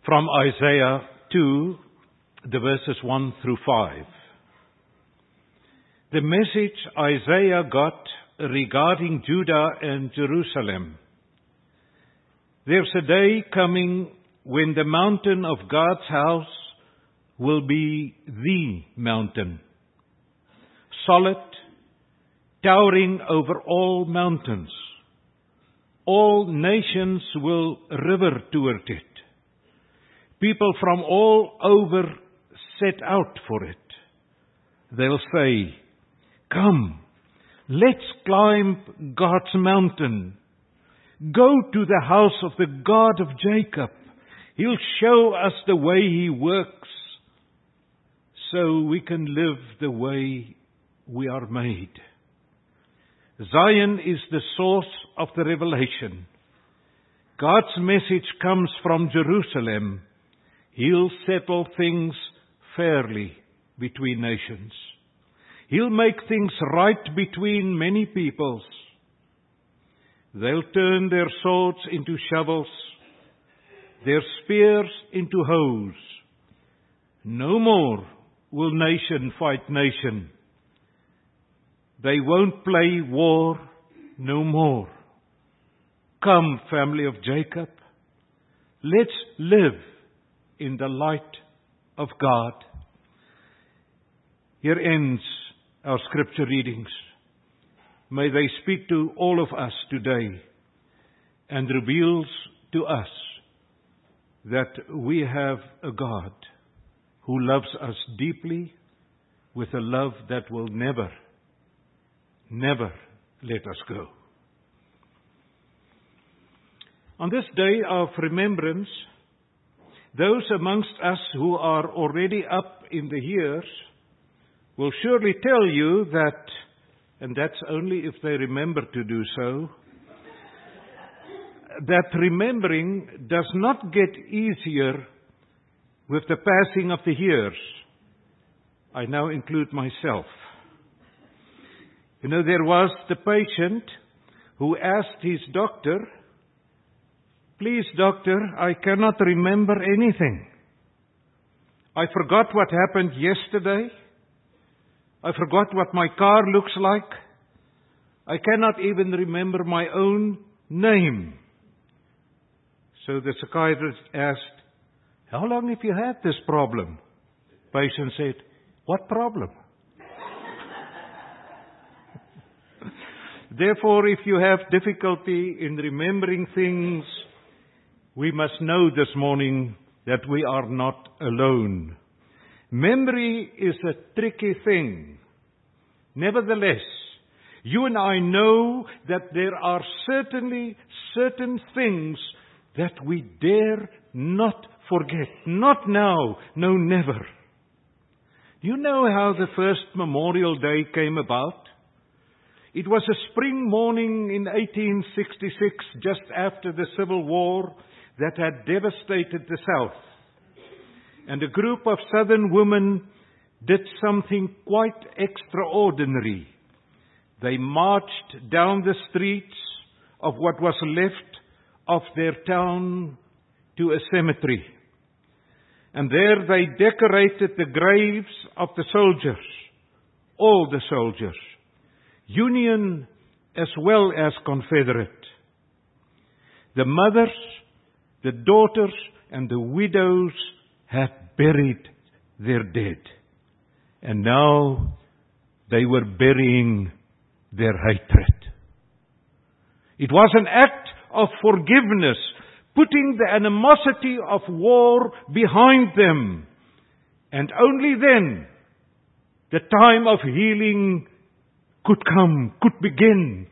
From Isaiah 2, the verses 1 through 5. The message Isaiah got regarding Judah and Jerusalem. There's a day coming when the mountain of God's house will be the mountain, solid, towering over all mountains. All nations will river toward it. People from all over set out for it. They'll say, "Come, let's climb God's mountain. Go to the house of the God of Jacob. He'll show us the way He works, so we can live the way we are made." Zion is the source of the revelation. God's message comes from Jerusalem. He'll settle things fairly between nations. He'll make things right between many peoples. They'll turn their swords into shovels, their spears into hoes. No more will nation fight nation. They won't play war no more. Come, family of Jacob, let's live in the light of God. Here ends our scripture readings. May they speak to all of us today and reveals to us that we have a God who loves us deeply with a love that will never let us go. On this day of remembrance, those amongst us who are already up in the years will surely tell you that, and that's only if they remember to do so, that remembering does not get easier with the passing of the years. I now include myself. You know, there was the patient who asked his doctor, "Please, doctor, I cannot remember anything. I forgot what happened yesterday. I forgot what my car looks like. I cannot even remember my own name." So the psychiatrist asked, "How long have you had this problem?" Patient said, "What problem?" Therefore, if you have difficulty in remembering things, we must know this morning that we are not alone. Memory is a tricky thing. Nevertheless, you and I know that there are certainly certain things that we dare not forget. Not now, no, never. You know how the first Memorial Day came about? It was a spring morning in 1866, just after the Civil War that had devastated the South. And a group of Southern women did something quite extraordinary. They marched down the streets of what was left of their town to a cemetery. And there they decorated the graves of the soldiers, all the soldiers, Union as well as Confederate. The mothers, the daughters, and the widows had buried their dead. And now they were burying their hatred. It was an act of forgiveness, putting the animosity of war behind them. And only then the time of healing could come, could begin.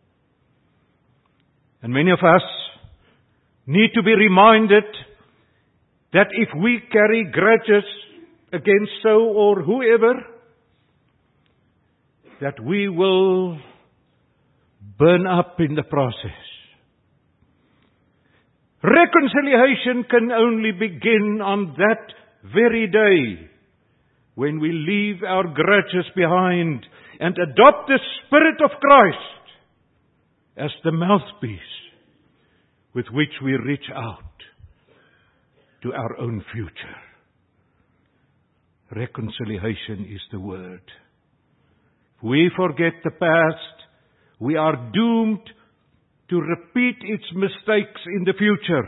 And many of us need to be reminded that if we carry grudges against so or whoever, that we will burn up in the process. Reconciliation can only begin on that very day when we leave our grudges behind and adopt the Spirit of Christ as the mouthpiece with which we reach out. to our own future. Reconciliation is the word. If we forget the past, we are doomed to repeat its mistakes in the future.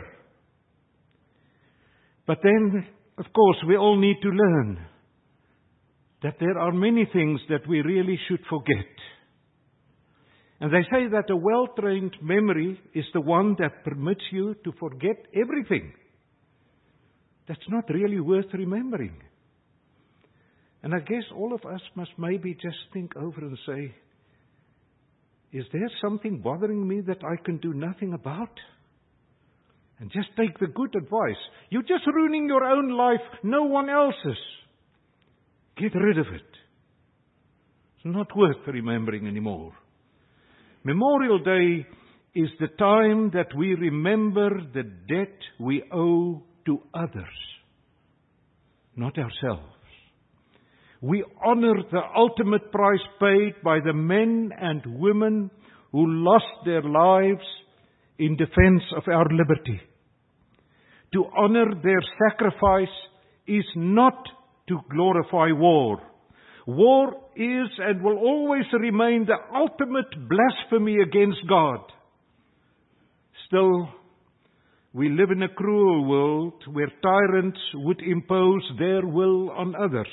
But then, of course, we all need to learn that there are many things that we really should forget. And they say that a well-trained memory is the one that permits you to forget everything that's not really worth remembering. And I guess all of us must maybe just think over and say, is there something bothering me that I can do nothing about? And just take the good advice. You're just ruining your own life, no one else's. Get rid of it. It's not worth remembering anymore. Memorial Day is the time that we remember the debt we owe to others, not ourselves. We honor the ultimate price paid by the men and women who lost their lives in defense of our liberty. To honor their sacrifice is not to glorify war. War is and will always remain the ultimate blasphemy against God. Still, we live in a cruel world where tyrants would impose their will on others.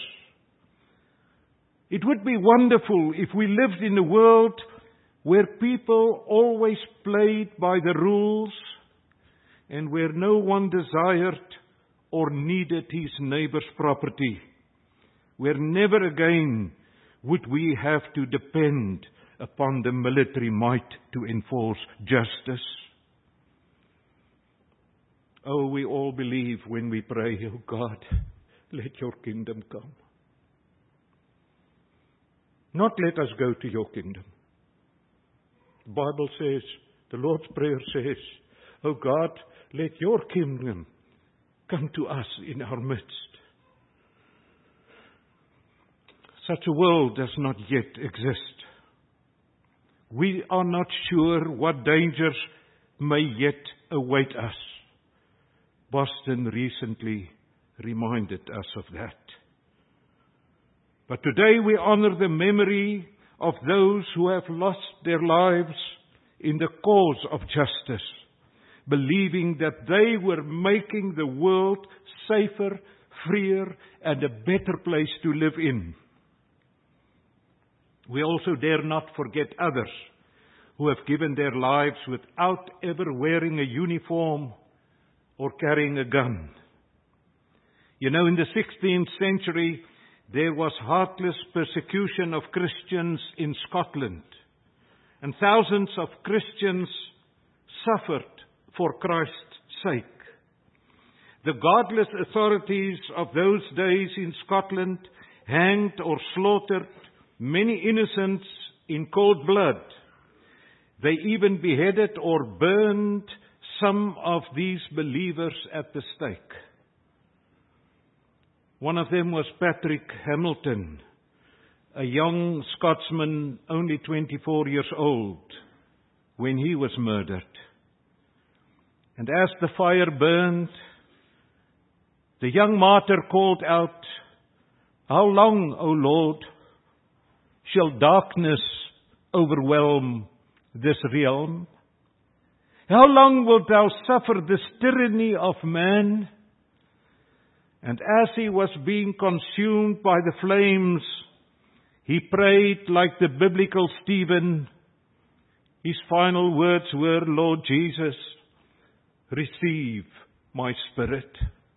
It would be wonderful if we lived in a world where people always played by the rules and where no one desired or needed his neighbor's property, where never again would we have to depend upon the military might to enforce justice. Oh, we all believe when we pray, oh God, let your kingdom come. Not let us go to your kingdom. The Bible says, the Lord's Prayer says, oh God, let your kingdom come to us in our midst. Such a world does not yet exist. We are not sure what dangers may yet await us. Boston recently reminded us of that. But today we honor the memory of those who have lost their lives in the cause of justice, believing that they were making the world safer, freer, and a better place to live in. We also dare not forget others who have given their lives without ever wearing a uniform or carrying a gun. You know, in the 16th century, there was heartless persecution of Christians in Scotland, and thousands of Christians suffered for Christ's sake. The godless authorities of those days in Scotland hanged or slaughtered many innocents in cold blood. They even beheaded or burned some of these believers at the stake. One of them was Patrick Hamilton, a young Scotsman, only 24 years old, when he was murdered. And as the fire burned, the young martyr called out, "How long, O Lord, shall darkness overwhelm this realm? How long wilt thou suffer this tyranny of man?" And as he was being consumed by the flames, he prayed like the biblical Stephen. His final words were, "Lord Jesus, receive my spirit."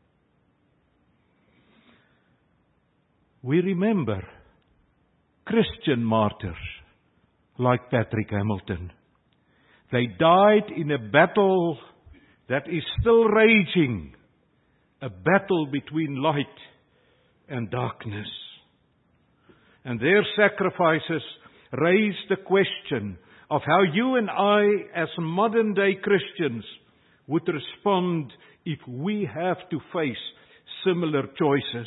We remember Christian martyrs like Patrick Hamilton. They died in a battle that is still raging, a battle between light and darkness. And their sacrifices raise the question of how you and I, as modern-day Christians, would respond if we have to face similar choices.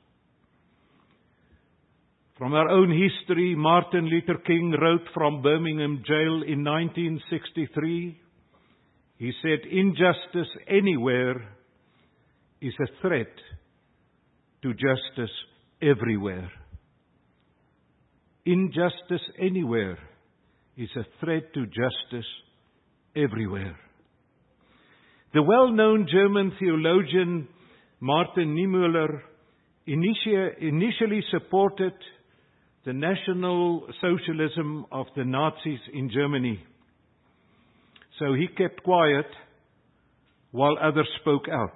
From our own history, Martin Luther King wrote from Birmingham jail in 1963. He said, "Injustice anywhere is a threat to justice everywhere. Injustice anywhere is a threat to justice everywhere. The well-known German theologian Martin Niemöller initially supported the National Socialism of the Nazis in Germany. So he kept quiet while others spoke out.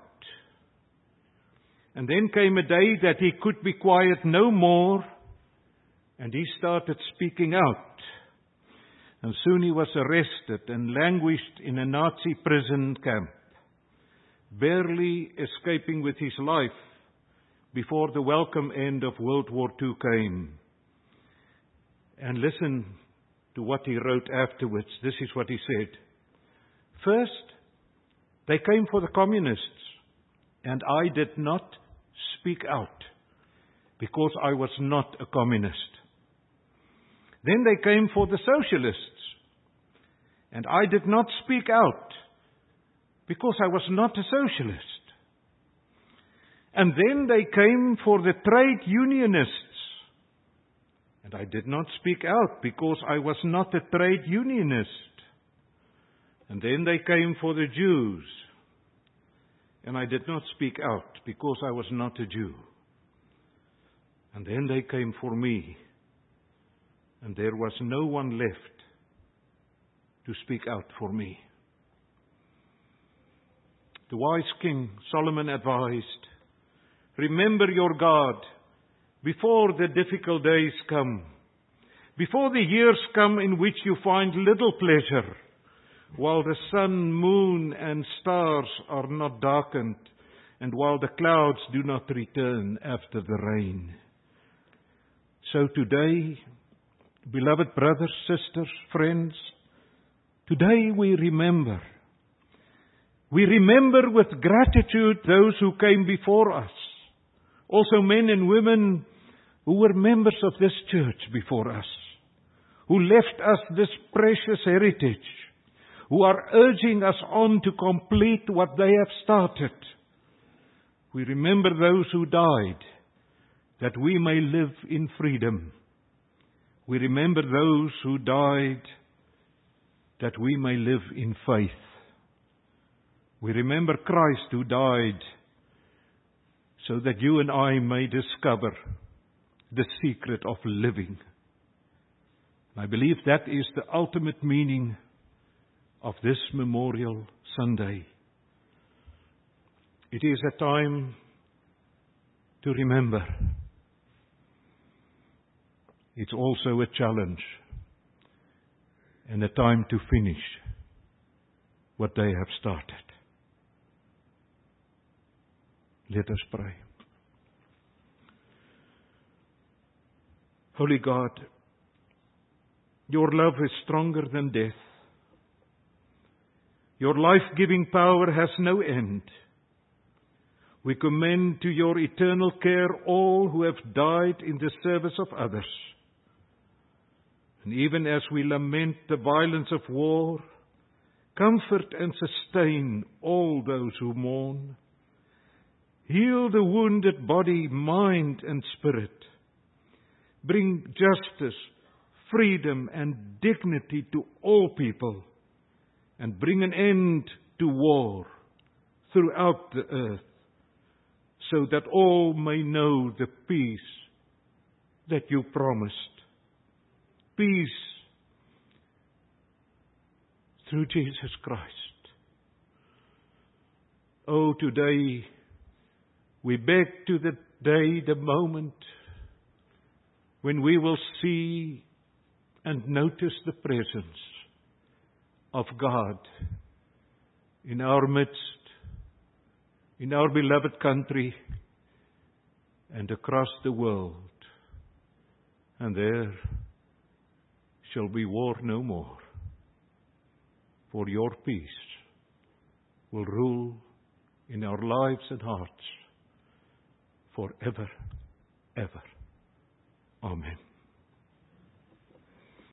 And then came a day that he could be quiet no more, and he started speaking out. And soon he was arrested and languished in a Nazi prison camp, barely escaping with his life before the welcome end of World War II came. And listen to what he wrote afterwards. This is what he said. First, they came for the communists, and I did not speak out because I was not a communist. Then they came for the socialists, and I did not speak out because I was not a socialist. And then they came for the trade unionists, and I did not speak out because I was not a trade unionist. And then they came for the Jews, and I did not speak out because I was not a Jew. And then they came for me, and there was no one left to speak out for me. The wise king Solomon advised, remember your God before the difficult days come, before the years come in which you find little pleasure, while the sun, moon, and stars are not darkened, and while the clouds do not return after the rain. So today, beloved brothers, sisters, friends, today we remember. We remember with gratitude those who came before us. Also men and women who were members of this church before us, who left us this precious heritage, who are urging us on to complete what they have started. We remember those who died, that we may live in freedom. We remember those who died, that we may live in faith. We remember Christ who died, so that you and I may discover the secret of living. I believe that is the ultimate meaning of this Memorial Sunday. It is a time to remember. It's also a challenge and a time to finish what they have started. Let us pray. Holy God, your love is stronger than death. Your life-giving power has no end. We commend to your eternal care all who have died in the service of others. And even as we lament the violence of war, comfort and sustain all those who mourn. Heal the wounded body, mind, and spirit. Bring justice, freedom, and dignity to all people, and bring an end to war throughout the earth, so that all may know the peace that you promised. Peace through Jesus Christ. Oh, today we beg to the day, the moment, when we will see and notice the presence of God in our midst, in our beloved country, and across the world. And there shall be war no more, for your peace will rule in our lives and hearts forever, ever. Amen.